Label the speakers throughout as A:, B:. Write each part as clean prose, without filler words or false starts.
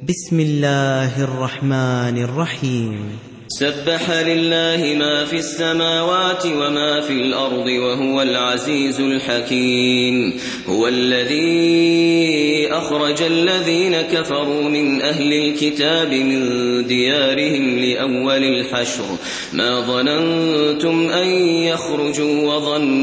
A: بسم الله الرحمن الرحيم.
B: سبح لله ما في السماوات وما في الأرض وهو العزيز الحكيم. هو الذي أخرج الذين كفروا من أهل الكتاب من ديارهم لأول الحشر ما ظننتم أن يخرجوا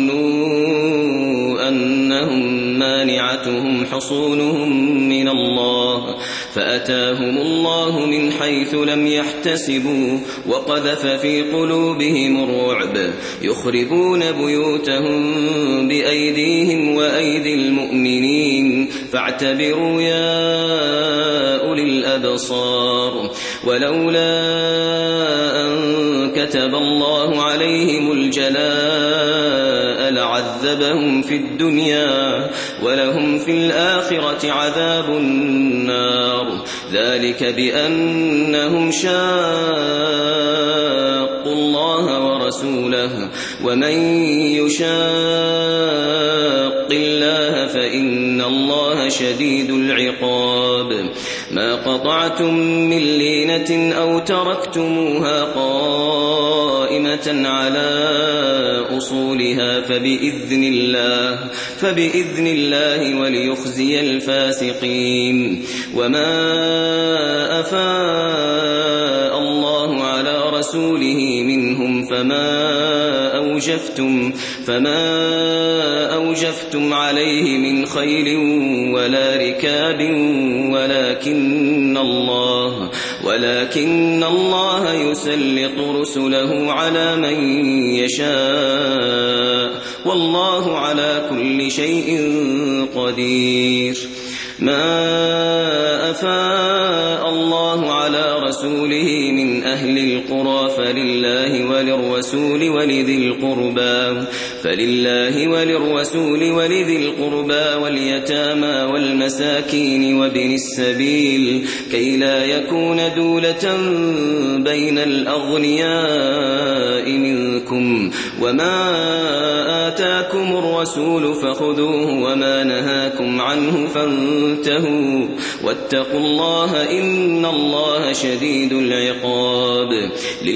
B: وظنوا أنهم مانعتهم حصونهم من الله فأتاهم الله من حيث لم يحتسبوا وقذف في قلوبهم الرعب يخربون بيوتهم بأيديهم وأيدي المؤمنين فاعتبروا يا أولي الأبصار. ولولا أن كتب الله عليهم الجلاء لعذبهم في الدنيا ولهم في الآخرة عذاب النار ذلك بأنهم شاقوا الله ورسوله ومن يشاق الله فإن الله شديد العقاب. ما قطعتم من لينة أو تركتموها قائمة على أصولها فبإذن الله وليخزي الفاسقين. وما أفاء الله على رسوله منهم فما أوجفتم عليه من خيل ولا ركاب ولكن الله يسلط رسله على من يشاء والله على كل شيء قدير. ما أفاء الله على رسوله من أهل القرى فلله وللرسول ولذي القربى واليتامى والمساكين وابن السبيل كي لا يكون دولة بين الأغنياء منكم. وما آتاكم الرسول فخذوه وما نهاكم عنه فانتهوا واتقوا الله إن الله شديد العقاب.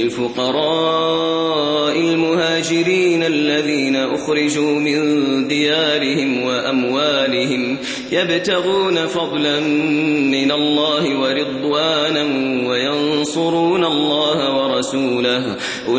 B: للفقراء المهاجرين الذين أخرجوا من ديارهم وأموالهم يبتغون فضلا من الله ورضوانا وينصرون الله ورسوله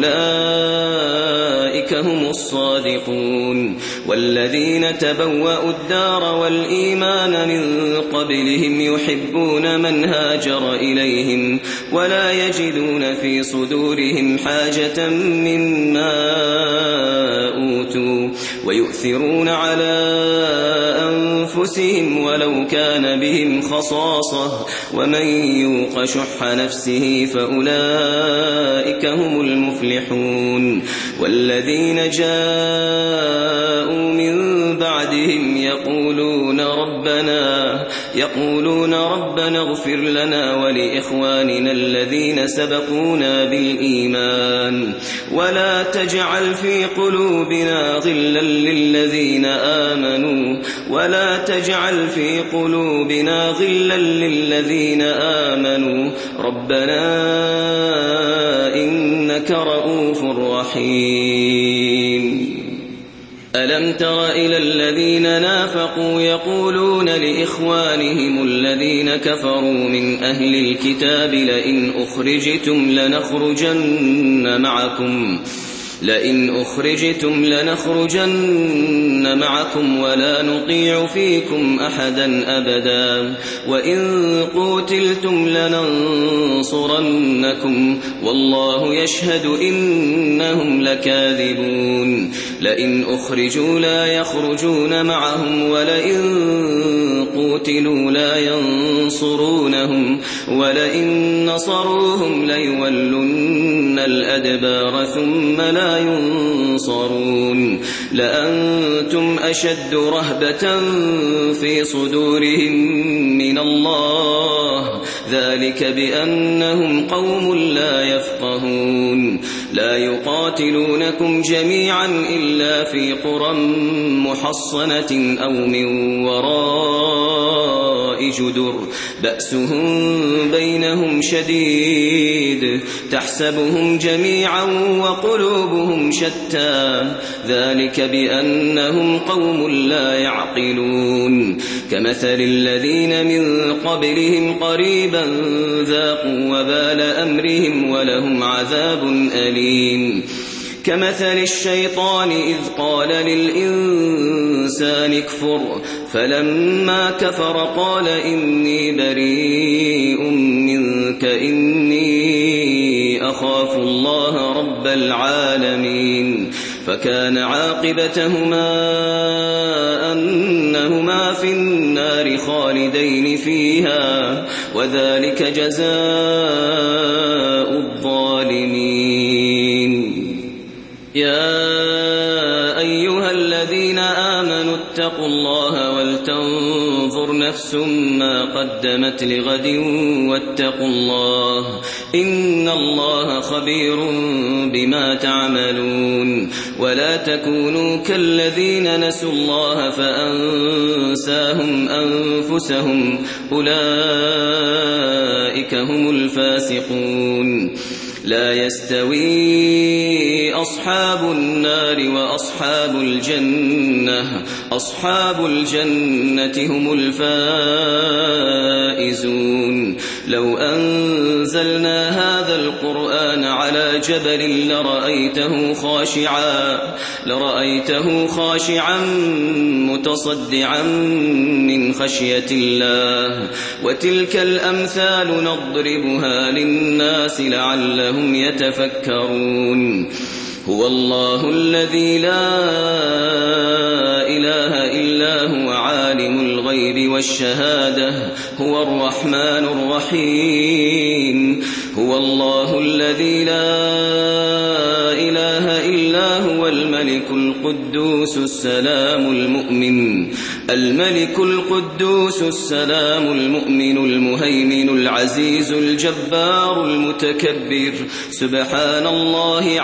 B: أولئك هم الصادقون. والذين تبوأوا الدار والإيمان من قبلهم يحبون من هاجر إليهم ولا يجدون في صدورهم حاجة مما أوتوا ويؤثرون على أنفسهم ولو كان بهم خصاصة ومن يوق شح نفسه فأولئك هم المفلحون. والذين جاءوا من بعدهم يقولون ربنا اغفر لنا ولإخواننا الذين سبقونا بالإيمان ولا تجعل في قلوبنا غلا للذين آمنوا ربنا إنك رؤوف رحيم. ألم تر إلى الذين نافقوا يقولون لإخوانهم الذين كفروا من أهل الكتاب لئن أخرجتم لنخرجن معكم ولا نطيع فيكم أحدا أبدا وإن قوتلتم لننصرنكم والله يشهد إنهم لكاذبون. لئن أخرجوا لا يخرجون معهم ولئن قوتلوا لا ينصرونهم ولئن نصروهم ليولن الأدبار ثم لا ينصرون. لأنتم أشد رهبة في صدورهم من الله ذلك بأنهم قوم لا يفقهون. لا يقاتلونكم جميعا إلا في قرى محصنة أو من وراء وراء جدر بأسهم بينهم شديد تحسبهم جميعا وقلوبهم شتى ذلك بأنهم قوم لا يعقلون كمثل الذين من قبلهم قريبا ذاقوا وبال أمرهم ولهم عذاب أليم كمثل الشيطان إذ قال للإنسان اكفر فلما كفر قال إني بريء منك إني أخاف الله رب العالمين فكان عاقبتهما أنهما في النار خالدين فيها وذلك جزاء الظالمين يا أيها الذين آمنوا اتقوا الله ولتنظر نفس ما قدمت لغد واتقوا الله إن الله خبير بما تعملون ولا تكونوا كالذين نسوا الله فأنساهم أنفسهم أولئك هم الفاسقون لا يستوي أصحاب النار وأصحاب الجنة أصحاب الجنة هم الفائزون لو أنزلنا هذا القرآن على جبل لرأيته خاشعا متصدعا من خشية الله وتلك الأمثال نضربها للناس لعلهم يتفكرون هو الله الذي لا إله إلا هو عالم الغيب والشهادة هو الرحمن الرحيم هو الله الذي لا إله إلا هو الملك القدوس السلام المؤمن المهيمن العزيز الجبار المتكبر سبحان الله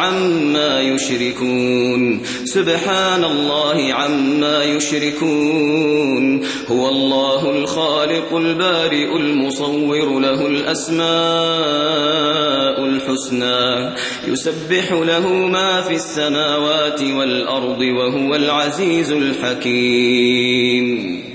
B: عما يشركون هو الله الخالق البارئ المصور له الأسماء الحسنى يسبح له ما في السماوات والأرض وهو العزيز الحكيم